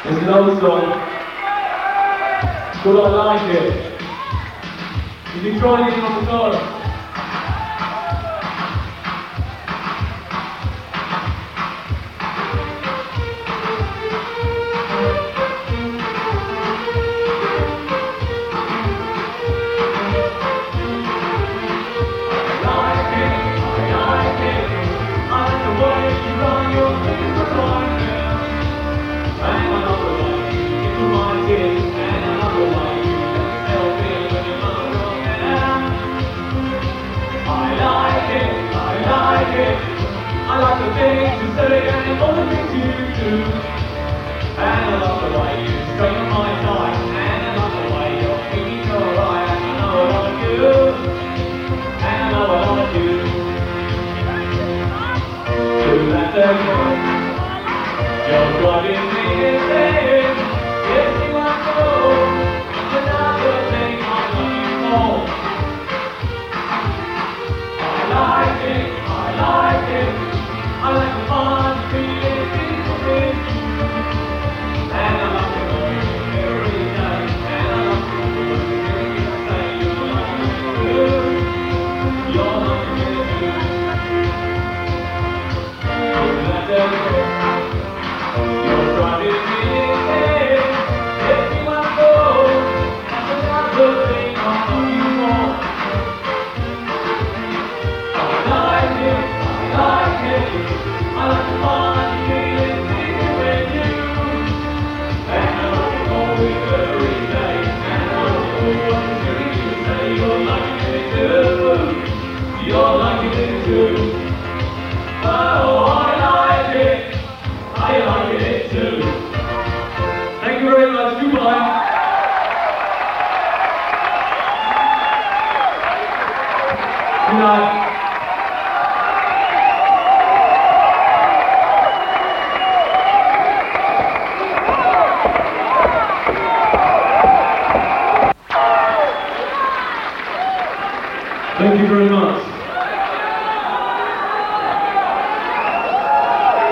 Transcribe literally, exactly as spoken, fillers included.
It's an old song, but I like it. You can try it on the guitar. I like the things you say and all the things you do. And I love the way you straighten my tie. And I love the way you're thinking you're right. And I know what I wanna do. And I know what I wanna do. Do that girl. You're driving me insane. Yes, you are so. Another thing I love you more. I like it. I like it. I like the fun, feeling beautiful with you. And I love the way you every day. And I love the way you say you're like me too. You're like me too. Let them go. You're driving me insane. If you want to go, that's another thing I love you more. I like it. I like it. I like the fun feeling with you. And I love you always every day. And I love you always hearing you say you're like it too. You're like it too. Oh, I like it. I like it too. Thank you very much. Goodbye. Good night. Thank you very much.